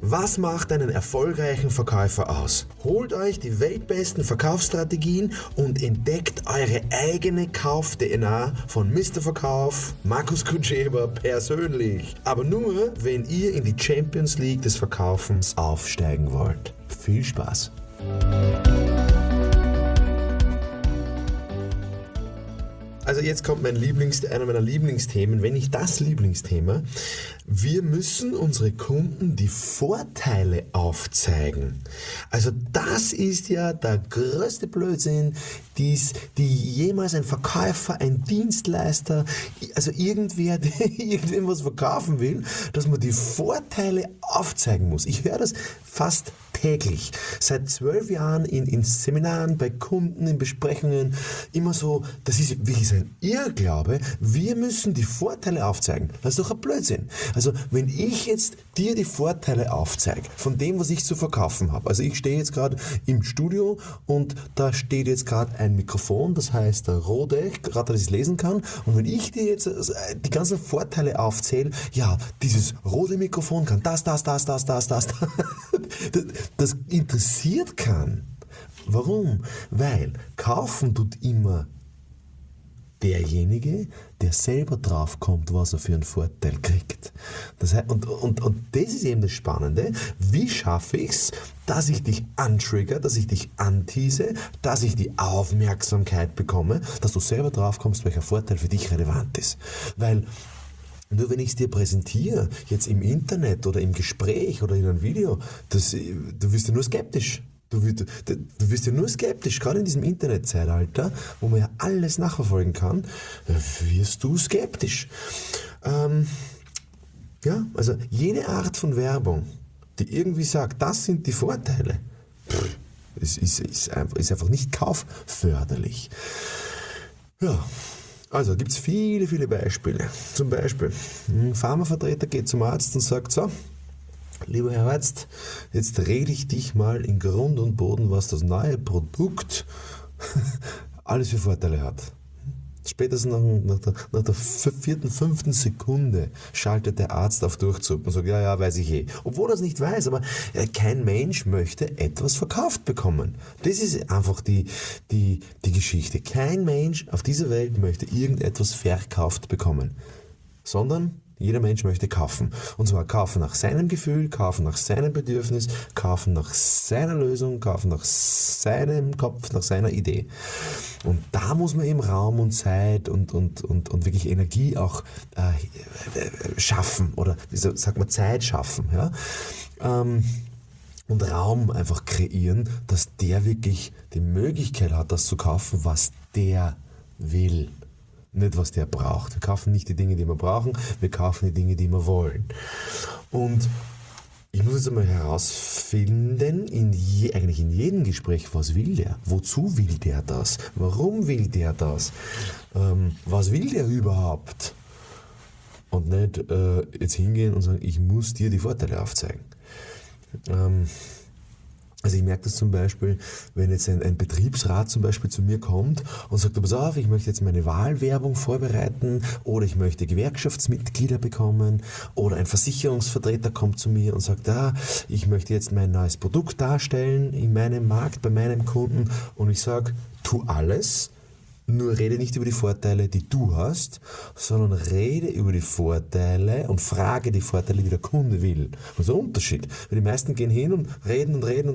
Was macht einen erfolgreichen Verkäufer aus? Holt euch die weltbesten Verkaufsstrategien und entdeckt eure eigene Kauf-DNA von Mr. Verkauf, Markus Kutscheber persönlich. Aber nur, wenn ihr in die Champions League des Verkaufens aufsteigen wollt. Viel Spaß! Also jetzt kommt einer meiner Lieblingsthemen, wenn nicht das Lieblingsthema. Wir müssen unsere Kunden die Vorteile aufzeigen. Also das ist ja der größte Blödsinn, die jemals ein Verkäufer, ein Dienstleister, also irgendwer, der irgendwas verkaufen will, dass man die Vorteile aufzeigen muss. Ich höre das fast täglich. Seit 12 Jahren in Seminaren, bei Kunden, in Besprechungen, immer so, das ist wirklich ein Irrglaube, wir müssen die Vorteile aufzeigen. Das ist doch ein Blödsinn. Also wenn ich jetzt dir die Vorteile aufzeige, von dem, was ich zu verkaufen habe, also ich stehe jetzt gerade im Studio und da steht jetzt gerade ein Mikrofon, das heißt der Rode, gerade dass ich es lesen kann, und wenn ich dir jetzt die ganzen Vorteile aufzähle, ja, dieses Rode Mikrofon kann das interessiert kann. Warum? Weil kaufen tut immer derjenige, der selber drauf kommt, was er für einen Vorteil kriegt. Das heißt, und das ist eben das Spannende. Wie schaffe ich es, dass ich dich antrigger, dass ich dich antease, dass ich die Aufmerksamkeit bekomme, dass du selber drauf kommst, welcher Vorteil für dich relevant ist. Weil nur wenn ich es dir präsentiere, jetzt im Internet oder im Gespräch oder in einem Video, du wirst ja nur skeptisch. Du wirst ja nur skeptisch, gerade in diesem Internetzeitalter, wo man ja alles nachverfolgen kann, wirst du skeptisch. Ja, also jede Art von Werbung, die irgendwie sagt, das sind die Vorteile, ist einfach nicht kaufförderlich. Ja. Also gibt es viele, viele Beispiele. Zum Beispiel, ein Pharmavertreter geht zum Arzt und sagt so, lieber Herr Arzt, jetzt rede ich dich mal in Grund und Boden, was das neue Produkt alles für Vorteile hat. Spätestens nach der 4., 5. Sekunde schaltet der Arzt auf Durchzug und sagt, ja, weiß ich eh. Obwohl er es nicht weiß, aber kein Mensch möchte etwas verkauft bekommen. Das ist einfach die Geschichte. Kein Mensch auf dieser Welt möchte irgendetwas verkauft bekommen, sondern jeder Mensch möchte kaufen. Und zwar kaufen nach seinem Gefühl, kaufen nach seinem Bedürfnis, kaufen nach seiner Lösung, kaufen nach seinem Kopf, nach seiner Idee. Und da muss man eben Raum und Zeit und wirklich Energie auch schaffen oder wie sagt man, Zeit schaffen. Ja? Und Raum einfach kreieren, dass der wirklich die Möglichkeit hat, das zu kaufen, was der will. Nicht, was der braucht. Wir kaufen nicht die Dinge, die wir brauchen, wir kaufen die Dinge, die wir wollen. Und ich muss jetzt einmal herausfinden, eigentlich in jedem Gespräch, was will der? Wozu will der das? Warum will der das? Was will der überhaupt? Und nicht jetzt hingehen und sagen, ich muss dir die Vorteile aufzeigen. Also ich merke das zum Beispiel, wenn jetzt ein Betriebsrat zum Beispiel zu mir kommt und sagt, pass auf, ich möchte jetzt meine Wahlwerbung vorbereiten oder ich möchte Gewerkschaftsmitglieder bekommen oder ein Versicherungsvertreter kommt zu mir und sagt, ich möchte jetzt mein neues Produkt darstellen in meinem Markt, bei meinem Kunden, und ich sage, tu alles, nur rede nicht über die Vorteile, die du hast, sondern rede über die Vorteile und frage die Vorteile, die der Kunde will. Also ein Unterschied. Weil die meisten gehen hin und reden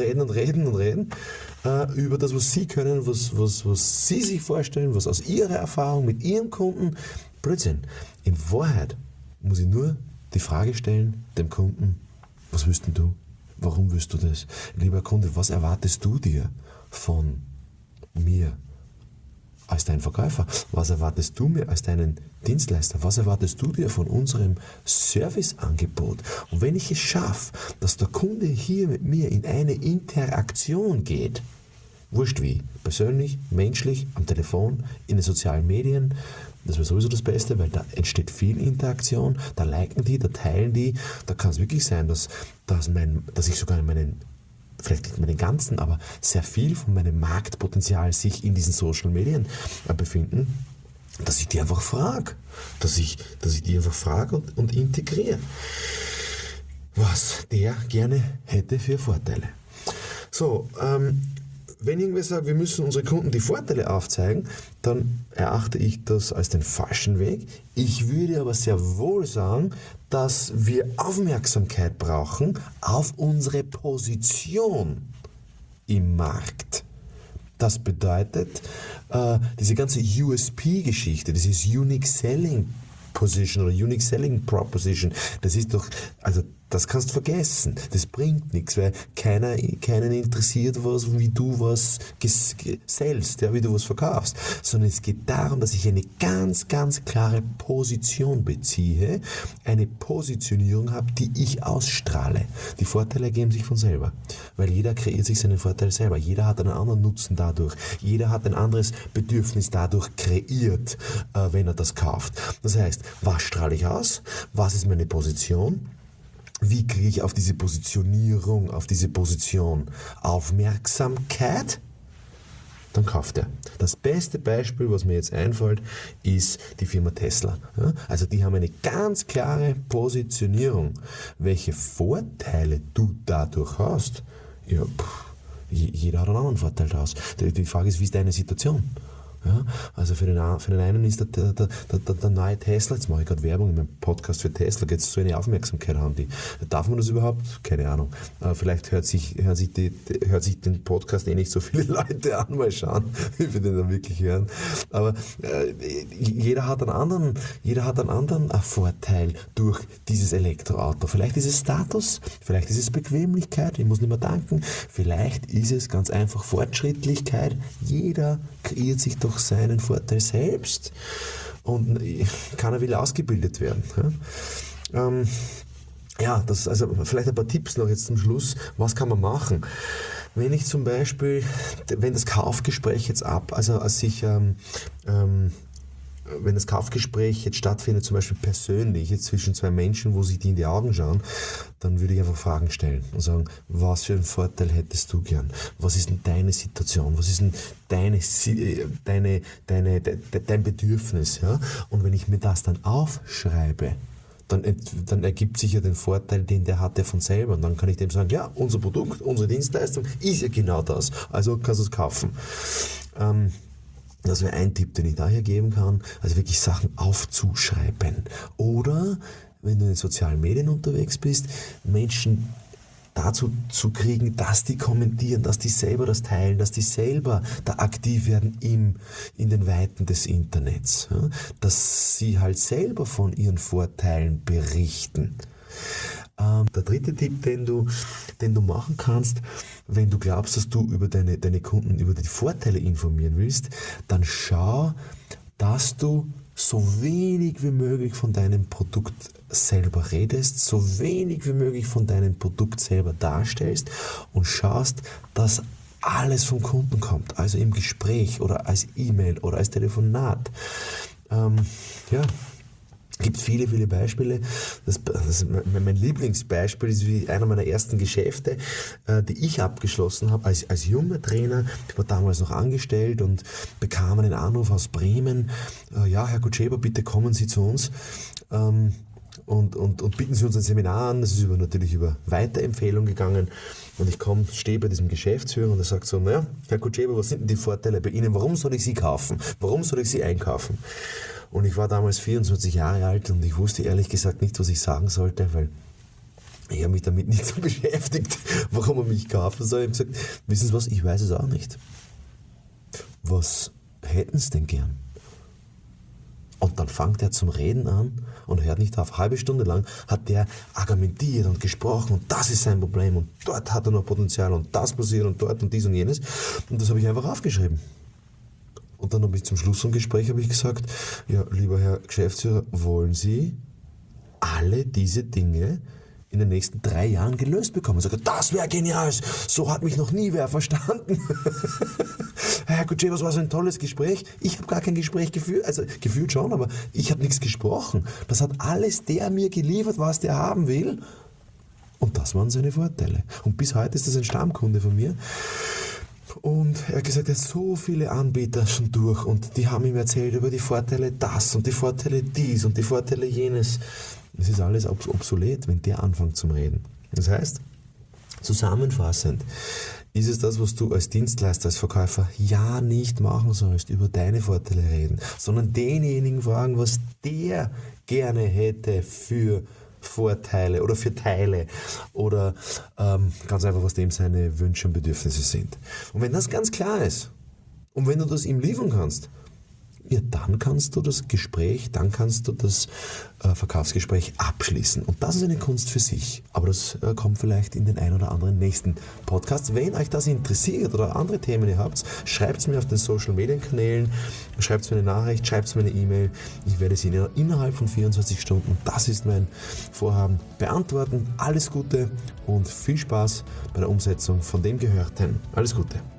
über das, was sie können, was sie sich vorstellen, was aus ihrer Erfahrung mit ihrem Kunden. Blödsinn. In Wahrheit muss ich nur die Frage stellen, dem Kunden, was willst denn du? Warum willst du das? Lieber Kunde, was erwartest du dir von mir als dein Verkäufer? Was erwartest du mir als deinen Dienstleister? Was erwartest du dir von unserem Serviceangebot? Und wenn ich es schaffe, dass der Kunde hier mit mir in eine Interaktion geht, wurscht wie, persönlich, menschlich, am Telefon, in den sozialen Medien, das wäre sowieso das Beste, weil da entsteht viel Interaktion, da liken die, da teilen die, da kann es wirklich sein, dass ich sogar in meinen, vielleicht nicht meinen ganzen, aber sehr viel von meinem Marktpotenzial sich in diesen Social Medien befinden, dass ich die einfach frage, dass ich die einfach frage und integriere. was der gerne hätte für Vorteile. So, wenn irgendwer sagt, wir müssen unseren Kunden die Vorteile aufzeigen, dann erachte ich das als den falschen Weg. Ich würde aber sehr wohl sagen, dass wir Aufmerksamkeit brauchen auf unsere Position im Markt. Das bedeutet, diese ganze USP-Geschichte, dieses Unique Selling Position oder Unique Selling Proposition, das ist doch, also das kannst du vergessen. Das bringt nichts, weil keinen interessiert was, wie du was sellst, ja, wie du was verkaufst. Sondern es geht darum, dass ich eine ganz, ganz klare Position beziehe, eine Positionierung habe, die ich ausstrahle. Die Vorteile ergeben sich von selber, weil jeder kreiert sich seinen Vorteil selber. Jeder hat einen anderen Nutzen dadurch. Jeder hat ein anderes Bedürfnis dadurch kreiert, wenn er das kauft. Das heißt, was strahle ich aus? Was ist meine Position? Wie kriege ich auf diese Positionierung, auf diese Position Aufmerksamkeit? Dann kauft er. Das beste Beispiel, was mir jetzt einfällt, ist die Firma Tesla. Ja, also die haben eine ganz klare Positionierung. Welche Vorteile du dadurch hast, ja, jeder hat einen anderen Vorteil daraus. Die Frage ist, wie ist deine Situation? Ja, also für den einen ist der neue Tesla, jetzt mache ich gerade Werbung in meinem Podcast für Tesla, jetzt so eine Aufmerksamkeit haben die. Darf man das überhaupt? Keine Ahnung. Vielleicht hört sich den Podcast nicht so viele Leute an, mal schauen, wie wir den dann wirklich hören. Aber jeder hat einen anderen Vorteil durch dieses Elektroauto. Vielleicht ist es Status, vielleicht ist es Bequemlichkeit, ich muss nicht mehr tanken, vielleicht ist es ganz einfach Fortschrittlichkeit. Jeder kreiert sich doch seinen Vorteil selbst und keiner will ausgebildet werden. Ja, das, also vielleicht ein paar Tipps noch jetzt zum Schluss. Was kann man machen? Wenn ich zum Beispiel, wenn das Kaufgespräch jetzt wenn das Kaufgespräch jetzt stattfindet, zum Beispiel persönlich, jetzt zwischen zwei Menschen, wo sich die in die Augen schauen, dann würde ich einfach Fragen stellen und sagen, was für einen Vorteil hättest du gern? Was ist denn deine Situation? Was ist denn dein Bedürfnis? Ja? Und wenn ich mir das dann aufschreibe, dann ergibt sich ja den Vorteil, den der hat, der von selber. Und dann kann ich dem sagen, ja, unser Produkt, unsere Dienstleistung ist ja genau das. Also kannst du es kaufen. Das wäre ein Tipp, den ich daher geben kann, also wirklich Sachen aufzuschreiben. Oder, wenn du in den sozialen Medien unterwegs bist, Menschen dazu zu kriegen, dass die kommentieren, dass die selber das teilen, dass die selber da aktiv werden in den Weiten des Internets. Ja? Dass sie halt selber von ihren Vorteilen berichten. Der dritte Tipp, den du machen kannst, wenn du glaubst, dass du über deine Kunden über die Vorteile informieren willst, dann schau, dass du so wenig wie möglich von deinem Produkt selber redest, so wenig wie möglich von deinem Produkt selber darstellst und schaust, dass alles vom Kunden kommt, also im Gespräch oder als E-Mail oder als Telefonat. Gibt viele, viele Beispiele. Mein Lieblingsbeispiel ist wie einer meiner ersten Geschäfte, die ich abgeschlossen habe als junger Trainer. Ich war damals noch angestellt und bekam einen Anruf aus Bremen. Ja, Herr Kutscheber, bitte kommen Sie zu uns und bieten Sie uns ein Seminar an. Das ist natürlich über Weiterempfehlung gegangen. Und ich stehe bei diesem Geschäftsführer und er sagt so, naja, Herr Kutscheber, was sind denn die Vorteile bei Ihnen? Warum soll ich Sie kaufen? Warum soll ich Sie einkaufen? Und ich war damals 24 Jahre alt und ich wusste ehrlich gesagt nicht, was ich sagen sollte, weil ich habe mich damit nicht so beschäftigt, warum er mich kaufen soll. Ich habe gesagt, wissen Sie was, ich weiß es auch nicht. Was hätten Sie denn gern? Und dann fängt er zum Reden an und hört nicht auf. Eine halbe Stunde lang hat der argumentiert und gesprochen und das ist sein Problem und dort hat er noch Potenzial und das passiert und dort und dies und jenes. Und das habe ich einfach aufgeschrieben. Und dann habe ich zum Schluss vom Gespräch gesagt, ja, lieber Herr Geschäftsführer, wollen Sie alle diese Dinge in den nächsten 3 Jahren gelöst bekommen? Ich sage, das wäre genial, so hat mich noch nie wer verstanden. Herr Kutscheber, das war so ein tolles Gespräch. Ich habe gar kein Gespräch geführt, also gefühlt schon, aber ich habe nichts gesprochen. Das hat alles der mir geliefert, was der haben will. Und das waren seine Vorteile. Und bis heute ist das ein Stammkunde von mir. Und er hat gesagt, er hat so viele Anbieter schon durch und die haben ihm erzählt über die Vorteile das und die Vorteile dies und die Vorteile jenes. Es ist alles obsolet, wenn der anfängt zum Reden. Das heißt, zusammenfassend ist es das, was du als Dienstleister, als Verkäufer ja nicht machen sollst, über deine Vorteile reden, sondern denjenigen fragen, was der gerne hätte für Vorteile oder für Teile oder ganz einfach, was dem seine Wünsche und Bedürfnisse sind. Und wenn das ganz klar ist und wenn du das ihm liefern kannst, ja, dann kannst du das Gespräch, dann kannst du das Verkaufsgespräch abschließen. Und das ist eine Kunst für sich. Aber das kommt vielleicht in den ein oder anderen nächsten Podcast. Wenn euch das interessiert oder andere Themen ihr habt, schreibt es mir auf den Social Media Kanälen, schreibt es mir eine Nachricht, schreibt es mir eine E-Mail. Ich werde sie innerhalb von 24 Stunden, das ist mein Vorhaben, beantworten. Alles Gute und viel Spaß bei der Umsetzung von dem Gehörten. Alles Gute.